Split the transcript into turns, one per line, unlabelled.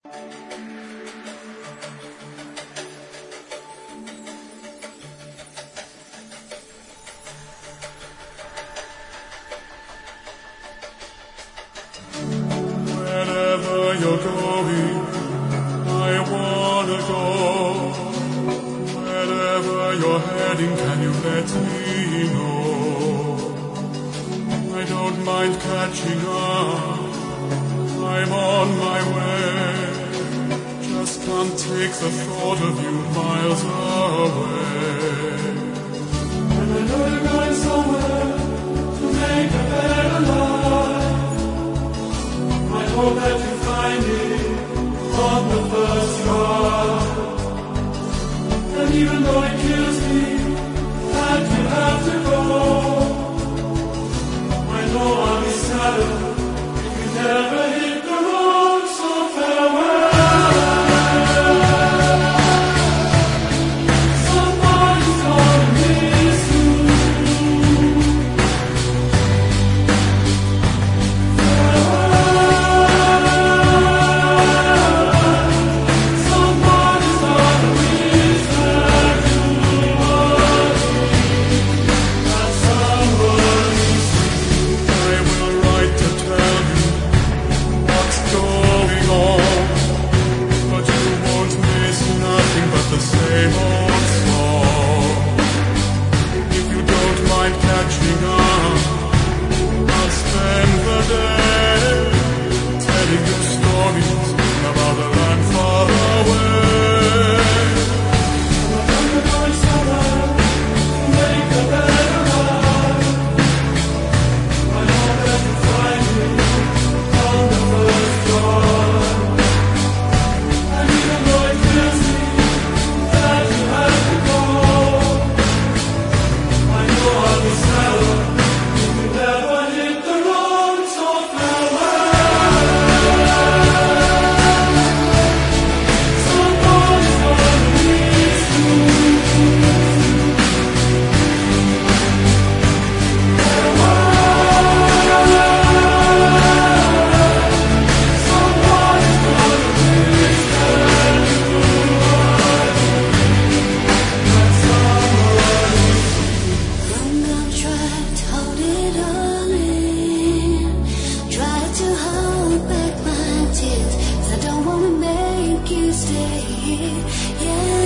Wherever you're going, I wanna go. Wherever you're heading, can you let me know? I don't mind catching up, I'm on my way. Just can't take the thought of you miles away. And I know you're going somewhere to make a better life. I hope that you find it on the first try. And even though it kills me that you have to go, I know I'll be sadder if you never hit the road, so farewell. Somebody's gonna miss you. Somebody's gonna miss that you love me. That somebody. I will write to tell you what's going on, but you won't miss nothing but the same old song. If you don't mind catching up, I'll spend the day telling you stories about a land far away. I'm going somewhere to make a better life. I know that you find it on the first try. And even though it kills me that you have to go, I know I'll be sadder if you never hit the road, so farewell. Somebody's gonna miss you. Somebody's gonna miss that you love me. That somebody.
I'm gonna try to hold it all in. Try to hold back my tears, 'cause I don't wanna make you stay here. Yeah.